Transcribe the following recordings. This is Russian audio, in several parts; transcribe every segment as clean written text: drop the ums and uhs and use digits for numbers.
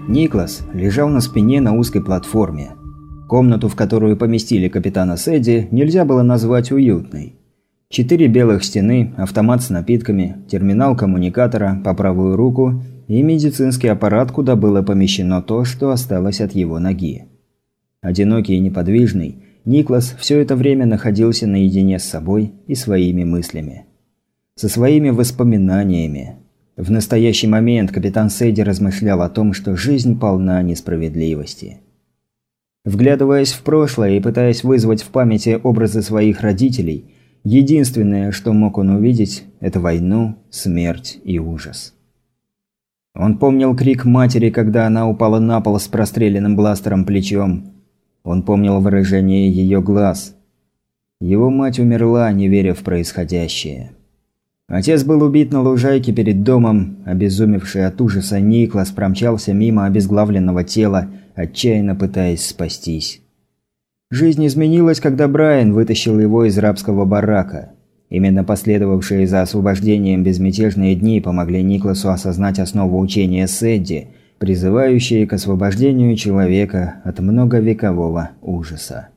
Никлас лежал на спине на узкой платформе. Комнату, в которую поместили капитана Сэдди, нельзя было назвать уютной. 4 белых стены, автомат с напитками, терминал коммуникатора по правую руку и медицинский аппарат, куда было помещено то, что осталось от его ноги. Одинокий и неподвижный, Никлас все это время находился наедине с собой и своими мыслями. Со своими воспоминаниями. В настоящий момент капитан Сэдди размышлял о том, что жизнь полна несправедливости. Вглядываясь в прошлое и пытаясь вызвать в памяти образы своих родителей, единственное, что мог он увидеть – это войну, смерть и ужас. Он помнил крик матери, когда она упала на пол с простреленным бластером плечом. Он помнил выражение ее глаз. Его мать умерла, не веря в происходящее. Отец был убит на лужайке перед домом. Обезумевший от ужаса Никлас промчался мимо обезглавленного тела, отчаянно пытаясь спастись. Жизнь изменилась, когда Брайан вытащил его из рабского барака. Именно последовавшие за освобождением безмятежные дни помогли Никласу осознать основу учения Сэдди, призывающие к освобождению человека от многовекового ужаса.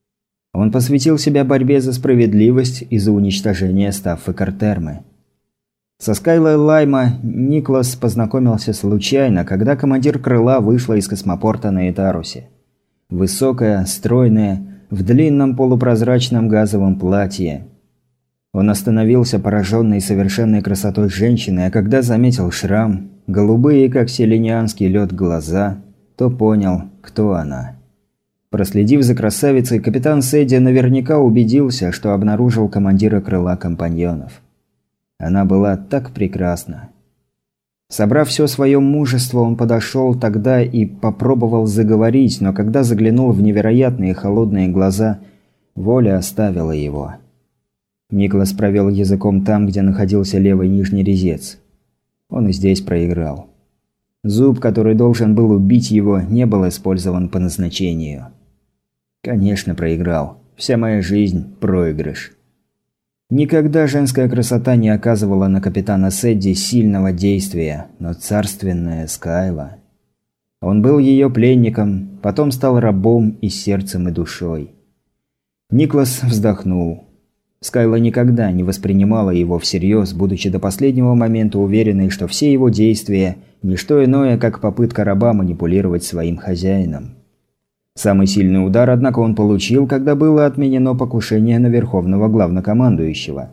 Он посвятил себя борьбе за справедливость и за уничтожение Стаффы Картермы. Со Скайлой Лайма Никлас познакомился случайно, когда командир крыла вышла из космопорта на Этарусе. Высокая, стройная, в длинном полупрозрачном газовом платье. Он остановился, пораженный совершенной красотой женщины, а когда заметил шрам, голубые, как селенианский лед, глаза, то понял, кто она. Проследив за красавицей, капитан Сэдди наверняка убедился, что обнаружил командира крыла компаньонов. Она была так прекрасна. Собрав все свое мужество, он подошел тогда и попробовал заговорить, но когда заглянул в невероятные холодные глаза, воля оставила его. Никлас провел языком там, где находился левый нижний резец. Он и здесь проиграл. Зуб, который должен был убить его, не был использован по назначению. Конечно, проиграл. Вся моя жизнь – проигрыш. Никогда женская красота не оказывала на капитана Сэдди сильного действия, но царственная Скайла. Он был ее пленником, потом стал рабом и сердцем, и душой. Никлас вздохнул. Скайла никогда не воспринимала его всерьез, будучи до последнего момента уверенной, что все его действия – не что иное, как попытка раба манипулировать своим хозяином. Самый сильный удар, однако, он получил, когда было отменено покушение на верховного главнокомандующего.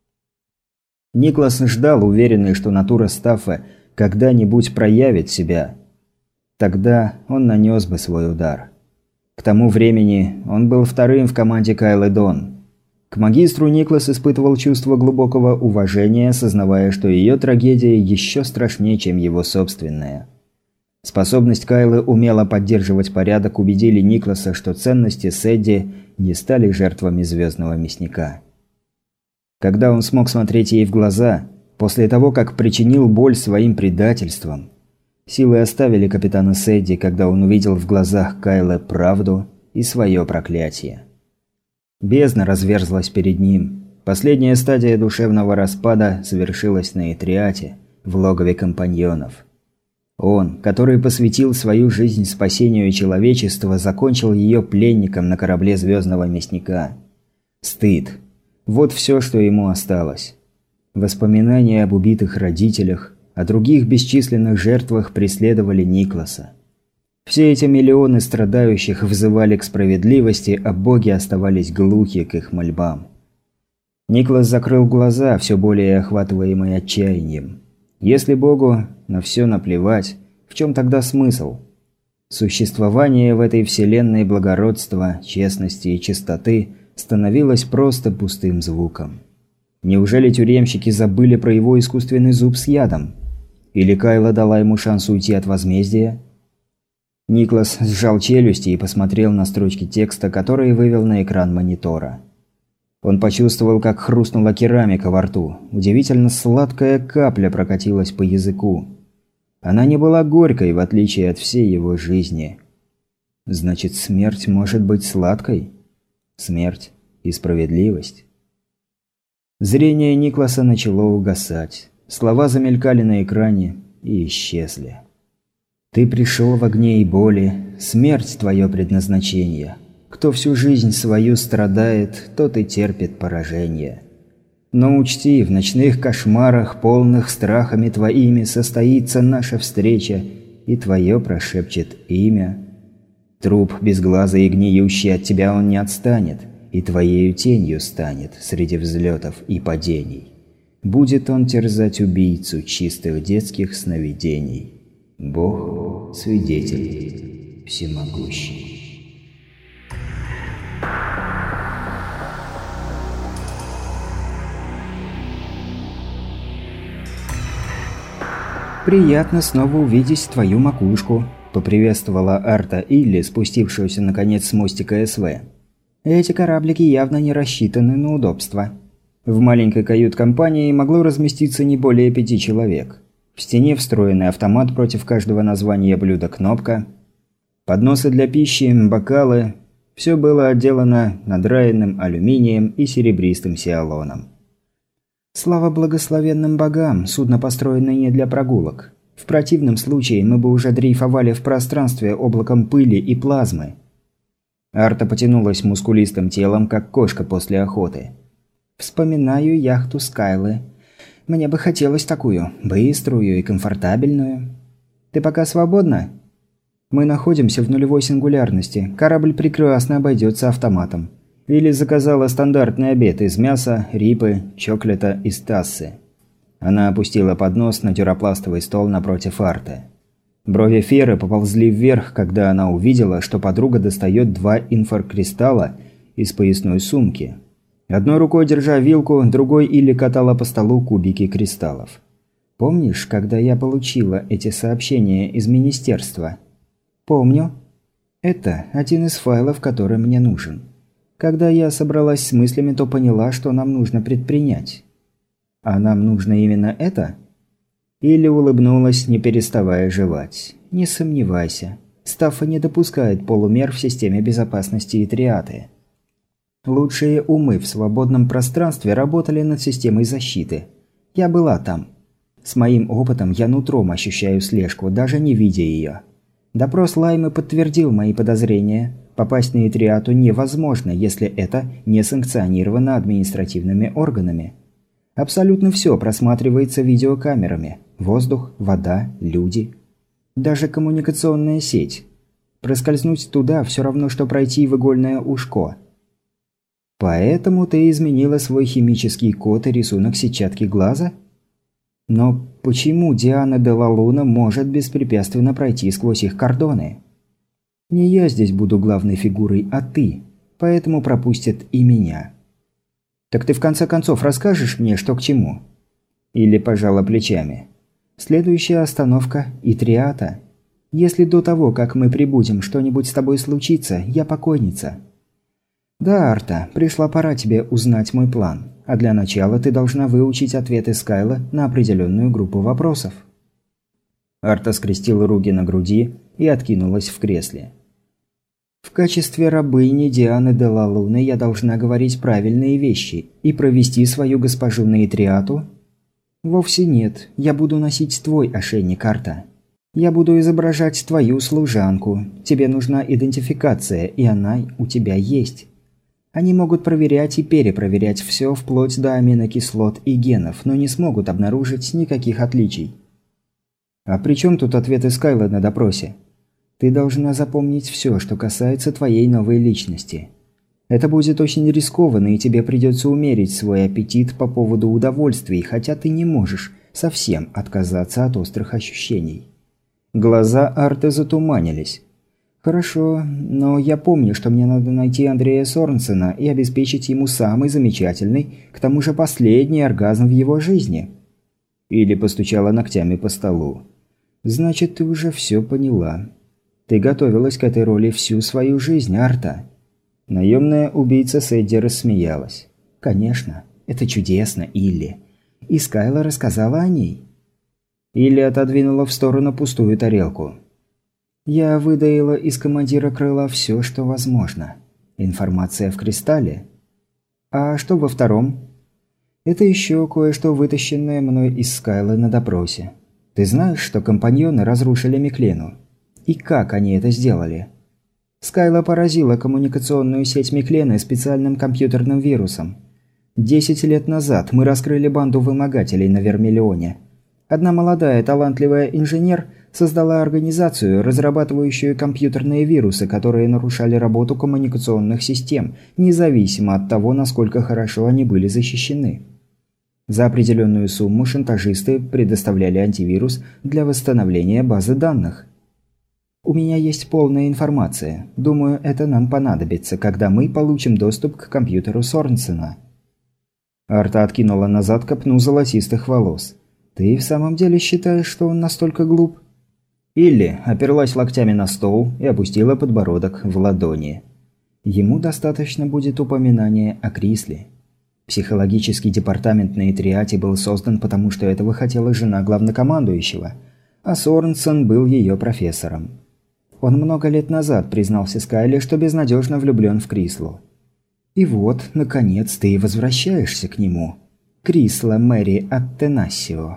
Никлас ждал, уверенный, что натура Стаффы когда-нибудь проявит себя. Тогда он нанес бы свой удар. К тому времени он был вторым в команде Кайлы Дон. К магистру Никлас испытывал чувство глубокого уважения, осознавая, что ее трагедия еще страшнее, чем его собственная. Способность Кайлы умело поддерживать порядок убедили Никласа, что ценности Сэдди не стали жертвами звездного мясника. Когда он смог смотреть ей в глаза, после того, как причинил боль своим предательством, силы оставили капитана Сэдди, когда он увидел в глазах Кайлы правду и свое проклятие. Бездна разверзлась перед ним. Последняя стадия душевного распада совершилась на Этриате, в логове компаньонов. Он, который посвятил свою жизнь спасению человечества, закончил ее пленником на корабле звездного мясника. Стыд. Вот все, что ему осталось. Воспоминания об убитых родителях, о других бесчисленных жертвах преследовали Никласа. Все эти миллионы страдающих взывали к справедливости, а боги оставались глухи к их мольбам. Никлас закрыл глаза, все более охватываемый отчаянием. Если Богу на все наплевать, в чем тогда смысл? Существование в этой вселенной благородства, честности и чистоты становилось просто пустым звуком. Неужели тюремщики забыли про его искусственный зуб с ядом? Или Кайла дала ему шанс уйти от возмездия? Никлас сжал челюсти и посмотрел на строчки текста, которые вывел на экран монитора. Он почувствовал, как хрустнула керамика во рту. Удивительно сладкая капля прокатилась по языку. Она не была горькой, в отличие от всей его жизни. Значит, смерть может быть сладкой? Смерть и справедливость? Зрение Никласа начало угасать. Слова замелькали на экране и исчезли. Ты пришел в огне и боли, смерть твое предназначение. Кто всю жизнь свою страдает, тот и терпит поражение. Но учти, в ночных кошмарах, полных страхами твоими, состоится наша встреча, и твое прошепчет имя. Труп безглазый и гниющий, от тебя он не отстанет, и твоею тенью станет среди взлетов и падений. Будет он терзать убийцу чистых детских сновидений. Бог – свидетель всемогущий. «Приятно снова увидеть твою макушку», – поприветствовала Арта Илли, спустившуюся наконец с мостика СВ. «Эти кораблики явно не рассчитаны на удобство». В маленькой кают-компании могло разместиться не более 5 человек. В стене встроенный автомат против каждого названия блюда кнопка. Подносы для пищи, бокалы. Все было отделано надраенным алюминием и серебристым сиалоном. Слава благословенным богам, судно построено не для прогулок. В противном случае мы бы уже дрейфовали в пространстве облаком пыли и плазмы. Арта потянулась мускулистым телом, как кошка после охоты. Вспоминаю яхту Скайлы. Мне бы хотелось такую, быструю и комфортабельную. Ты пока свободна? Мы находимся в нулевой сингулярности. Корабль прекрасно обойдется автоматом. Или заказала стандартный обед из мяса, рипы, чоклета и стассы. Она опустила поднос на тюропластовый стол напротив Арты. Брови Феры поползли вверх, когда она увидела, что подруга достает 2 инфракристалла из поясной сумки. Одной рукой держа вилку, другой Илли катала по столу кубики кристаллов. «Помнишь, когда я получила эти сообщения из министерства?» «Помню. Это один из файлов, который мне нужен. Когда я собралась с мыслями, то поняла, что нам нужно предпринять». «А нам нужно именно это?» Илли улыбнулась, не переставая жевать. «Не сомневайся. Стаффа не допускает полумер в системе безопасности Итриаты. Лучшие умы в свободном пространстве работали над системой защиты. Я была там. С моим опытом я нутром ощущаю слежку, даже не видя ее. Допрос Лаймы подтвердил мои подозрения. Попасть на Итриату невозможно, если это не санкционировано административными органами. Абсолютно все просматривается видеокамерами. Воздух, вода, люди. Даже коммуникационная сеть. Проскользнуть туда все равно, что пройти в игольное ушко. Поэтому ты изменила свой химический код и рисунок сетчатки глаза? Но почему Диана де ла Луна может беспрепятственно пройти сквозь их кордоны? Не я здесь буду главной фигурой, а ты, поэтому пропустят и меня. Так ты в конце концов расскажешь мне, что к чему? Или пожала плечами. Следующая остановка – Итриата. Если до того, как мы прибудем, что-нибудь с тобой случится, я покойница. Да, Арта, пришла пора тебе узнать мой план. А для начала ты должна выучить ответы Скайла на определенную группу вопросов. Арта скрестила руки на груди и откинулась в кресле. В качестве рабыни Дианы де ла Луны я должна говорить правильные вещи и провести свою госпожу на Итриату? Вовсе нет, я буду носить твой ошейник, Арта. Я буду изображать твою служанку. Тебе нужна идентификация, и она у тебя есть. Они могут проверять и перепроверять все вплоть до аминокислот и генов, но не смогут обнаружить никаких отличий. А при чем тут ответы Скайла на допросе? Ты должна запомнить все, что касается твоей новой личности. Это будет очень рискованно, и тебе придется умерить свой аппетит по поводу удовольствий, хотя ты не можешь совсем отказаться от острых ощущений. Глаза Арты затуманились. «Хорошо, но я помню, что мне надо найти Андрея Сорнсена и обеспечить ему самый замечательный, к тому же последний оргазм в его жизни». Или постучала ногтями по столу. «Значит, ты уже все поняла. Ты готовилась к этой роли всю свою жизнь, Арта». Наемная убийца Сэдди рассмеялась. «Конечно, это чудесно, Илли. И Скайла рассказала о ней». Илли отодвинула в сторону пустую тарелку. «Я выдаила из командира крыла все, что возможно. Информация в кристалле. А что во втором?» «Это еще кое-что, вытащенное мной из Скайлы на допросе. Ты знаешь, что компаньоны разрушили Миклену? И как они это сделали? Скайла поразила коммуникационную сеть Миклены специальным компьютерным вирусом. 10 лет назад мы раскрыли банду вымогателей на Вермиллионе. Одна молодая талантливая инженер создала организацию, разрабатывающую компьютерные вирусы, которые нарушали работу коммуникационных систем, независимо от того, насколько хорошо они были защищены. За определенную сумму шантажисты предоставляли антивирус для восстановления базы данных. У меня есть полная информация. Думаю, это нам понадобится, когда мы получим доступ к компьютеру Сорнсена. Арта откинула назад копну золотистых волос. Ты в самом деле считаешь, что он настолько глуп? Илли оперлась локтями на стол и опустила подбородок в ладони. Ему достаточно будет упоминания о Крисле. Психологический департамент на Итриате был создан потому, что этого хотела жена главнокомандующего, а Сорнсен был ее профессором. Он много лет назад признался Скайле, что безнадежно влюблен в Крислу. И вот, наконец, ты и возвращаешься к нему. Крисла Мэри Аттенассио.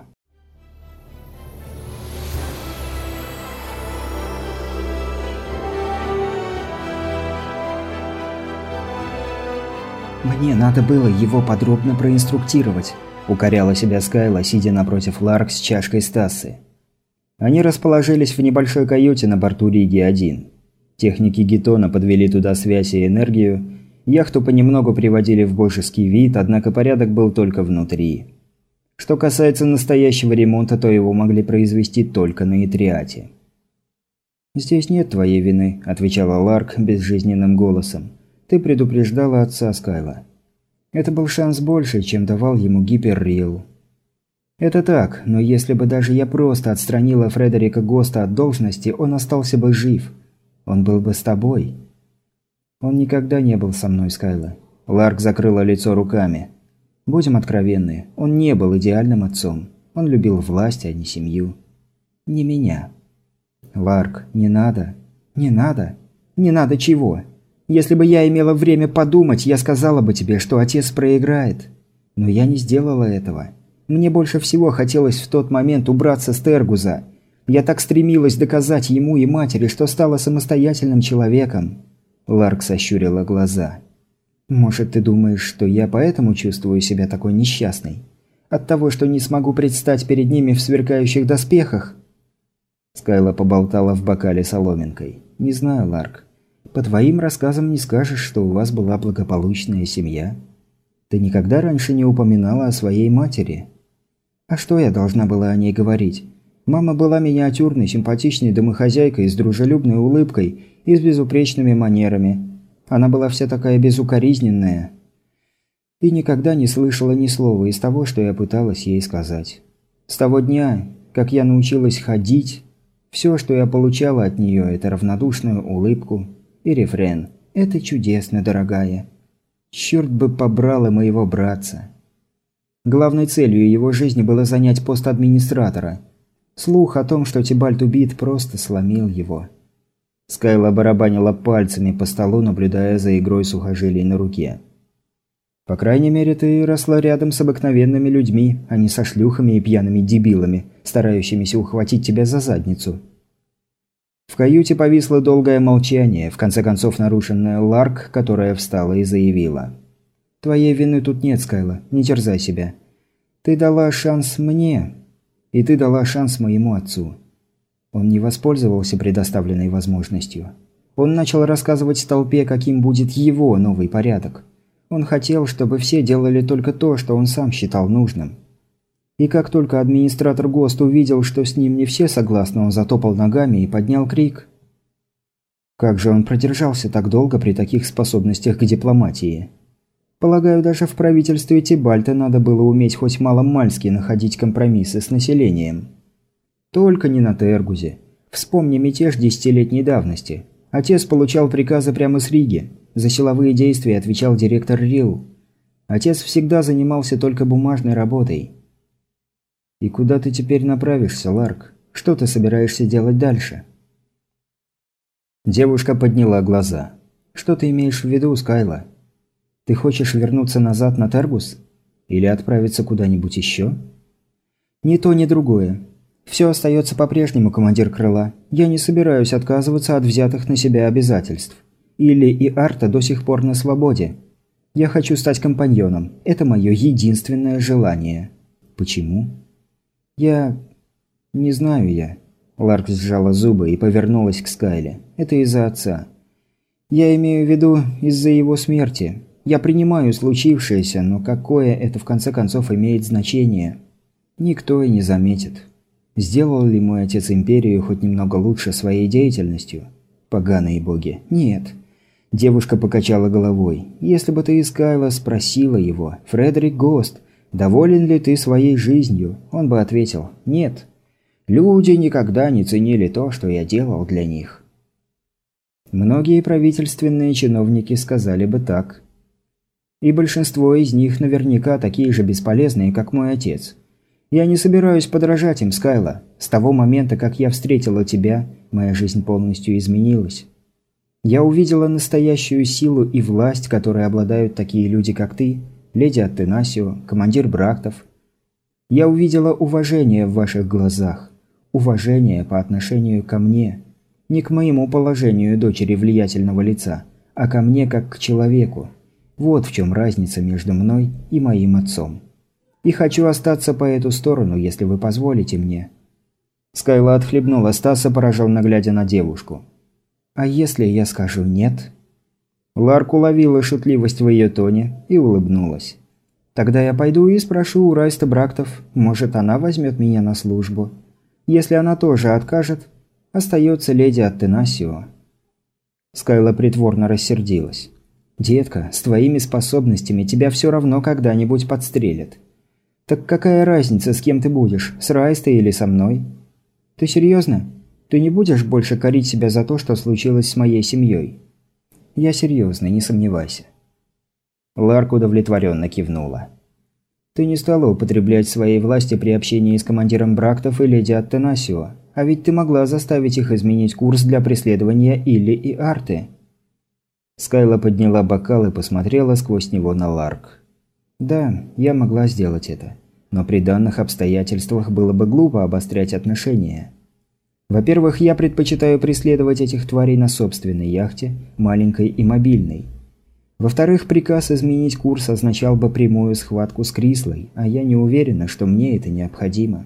«Мне надо было его подробно проинструктировать», – укоряла себя Скайла, сидя напротив Ларк с чашкой Стассы. Они расположились в небольшой каюте на борту Риги-1. Техники Геттона подвели туда связь и энергию. Яхту понемногу приводили в божеский вид, однако порядок был только внутри. Что касается настоящего ремонта, то его могли произвести только на Итриате. «Здесь нет твоей вины», – отвечала Ларк безжизненным голосом. «Ты предупреждала отца, Скайла. Это был шанс больше, чем давал ему Гиперрил». «Это так, но если бы даже я просто отстранила Фредерика Госта от должности, он остался бы жив. Он был бы с тобой». «Он никогда не был со мной, Скайла». Ларк закрыла лицо руками. «Будем откровенны, он не был идеальным отцом. Он любил власть, а не семью. Не меня». «Ларк, не надо». «Не надо? Не надо чего? Если бы я имела время подумать, я сказала бы тебе, что отец проиграет. Но я не сделала этого. Мне больше всего хотелось в тот момент убраться с Тергуза. Я так стремилась доказать ему и матери, что стала самостоятельным человеком». Ларк сощурила глаза. «Может, ты думаешь, что я поэтому чувствую себя такой несчастной? От того, что не смогу предстать перед ними в сверкающих доспехах?» Скайла поболтала в бокале соломинкой. «Не знаю, Ларк. По твоим рассказам не скажешь, что у вас была благополучная семья. Ты никогда раньше не упоминала о своей матери. А что я должна была о ней говорить? Мама была миниатюрной, симпатичной домохозяйкой с дружелюбной улыбкой и с безупречными манерами. Она была вся такая безукоризненная. И никогда не слышала ни слова из того, что я пыталась ей сказать. С того дня, как я научилась ходить, все, что я получала от нее, это равнодушную улыбку и рефрен: «Это чудесно, дорогая». Черт бы побрал и моего братца. Главной целью его жизни было занять пост администратора. Слух о том, что Тибальт убит, просто сломил его. Скайла барабанила пальцами по столу, наблюдая за игрой сухожилий на руке. «По крайней мере, ты росла рядом с обыкновенными людьми, а не со шлюхами и пьяными дебилами, старающимися ухватить тебя за задницу». В каюте повисло долгое молчание, в конце концов нарушенное Ларк, которая встала и заявила. «Твоей вины тут нет, Скайла, не терзай себя. Ты дала шанс мне, и ты дала шанс моему отцу». Он не воспользовался предоставленной возможностью. Он начал рассказывать толпе, каким будет его новый порядок. Он хотел, чтобы все делали только то, что он сам считал нужным. И как только администратор Гост увидел, что с ним не все согласны, он затопал ногами и поднял крик. Как же он продержался так долго при таких способностях к дипломатии? Полагаю, даже в правительстве Тибальта надо было уметь хоть маломальски находить компромиссы с населением. Только не на Тергузе. Вспомни мятеж 10-летней давности. Отец получал приказы прямо с Риги. За силовые действия отвечал директор Рил. Отец всегда занимался только бумажной работой. «И куда ты теперь направишься, Ларк? Что ты собираешься делать дальше?» Девушка подняла глаза. «Что ты имеешь в виду, Скайла? Ты хочешь вернуться назад на Тергус? Или отправиться куда-нибудь еще?» «Ни то, ни другое. «Все остается по-прежнему, командир крыла. Я не собираюсь отказываться от взятых на себя обязательств. Илли и Арта до сих пор на свободе. Я хочу стать компаньоном. Это мое единственное желание». «Почему?» «Я... не знаю я». Ларк сжала зубы и повернулась к Скайле. «Это из-за отца. Я имею в виду из-за его смерти. Я принимаю случившееся, но какое это в конце концов имеет значение? Никто и не заметит. Сделал ли мой отец империю хоть немного лучше своей деятельностью? Поганые боги. Нет». Девушка покачала головой. «Если бы ты, Скайла, спросила его, Фредерик Гост, доволен ли ты своей жизнью, он бы ответил: нет. Люди никогда не ценили то, что я делал для них». Многие правительственные чиновники сказали бы так. И большинство из них наверняка такие же бесполезные, как мой отец. Я не собираюсь подражать им, Скайла. С того момента, как я встретила тебя, моя жизнь полностью изменилась. Я увидела настоящую силу и власть, которой обладают такие люди, как ты, леди Аттенасио, командир Брактов. Я увидела уважение в ваших глазах. Уважение по отношению ко мне. Не к моему положению дочери влиятельного лица, а ко мне как к человеку. Вот в чем разница между мной и моим отцом. И хочу остаться по эту сторону, если вы позволите мне». Скайла отхлебнула Стаса, пораженно глядя на девушку. «А если я скажу нет?» Ларк уловила шутливость в ее тоне и улыбнулась. «Тогда я пойду и спрошу у Райста Брактов, может, она возьмет меня на службу. Если она тоже откажет, остается леди Аттенасио». Скайла притворно рассердилась. «Детка, с твоими способностями тебя все равно когда-нибудь подстрелят. Так какая разница, с кем ты будешь, с Райстой или со мной? Ты серьезно? Ты не будешь больше корить себя за то, что случилось с моей семьей?» «Я серьезно, не сомневайся». Ларк удовлетворенно кивнула. «Ты не стала употреблять своей власти при общении с командиром Брактов и леди Аттенасио, а ведь ты могла заставить их изменить курс для преследования Илли и Арты». Скайла подняла бокал и посмотрела сквозь него на Ларк. «Да, я могла сделать это. Но при данных обстоятельствах было бы глупо обострять отношения. Во-первых, я предпочитаю преследовать этих тварей на собственной яхте, маленькой и мобильной. Во-вторых, приказ изменить курс означал бы прямую схватку с Крислой, а я не уверена, что мне это необходимо.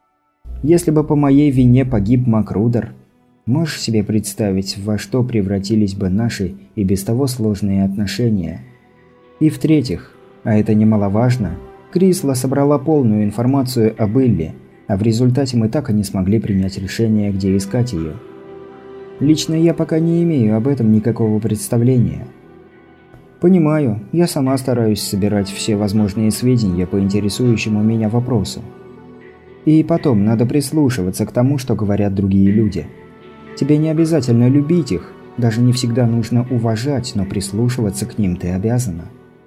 Если бы по моей вине погиб Макрудер, можешь себе представить, во что превратились бы наши и без того сложные отношения? И в-третьих, а это немаловажно, Крисла собрала полную информацию об Илли, а в результате мы так и не смогли принять решение, где искать ее. Лично я пока не имею об этом никакого представления. Понимаю, я сама стараюсь собирать все возможные сведения по интересующему меня вопросу. И потом, надо прислушиваться к тому, что говорят другие люди. Тебе не обязательно любить их, даже не всегда нужно уважать, но прислушиваться к ним ты обязана.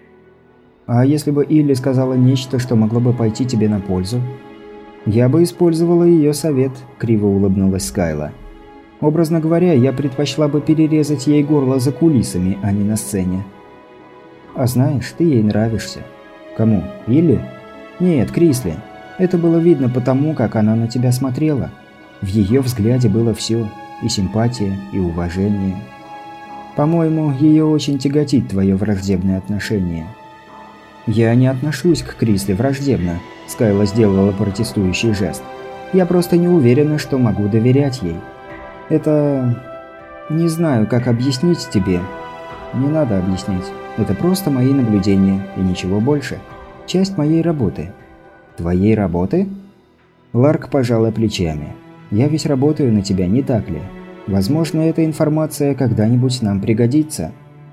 А если бы Илли сказала нечто, что могло бы пойти тебе на пользу? Я бы использовала ее совет, криво улыбнулась Скайла. Образно говоря, я предпочла бы перерезать ей горло за кулисами, а не на сцене. А знаешь, ты ей нравишься. Кому? Илли? Нет, Крисле. Это было видно потому, как она на тебя смотрела. В ее взгляде было все. И симпатия, и уважение. По-моему, ее очень тяготит твое враждебное отношение. «Я не отношусь к Крисле враждебно», – Скайла сделала протестующий жест. «Я просто не уверена, что могу доверять ей. Это... не знаю, как объяснить тебе. Не надо объяснять. Это просто мои наблюдения, и ничего больше. Часть моей работы». «Твоей работы?» Ларк пожала плечами. «Я ведь работаю на тебя, не так ли? Возможно, эта информация когда-нибудь нам пригодится».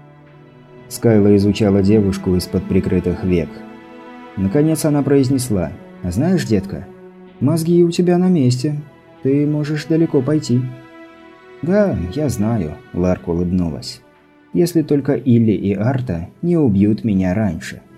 Скайла изучала девушку из-под прикрытых век. Наконец она произнесла: «А знаешь, детка, мозги у тебя на месте. Ты можешь далеко пойти». «Да, я знаю», – Ларк улыбнулась. «Если только Илли и Арта не убьют меня раньше».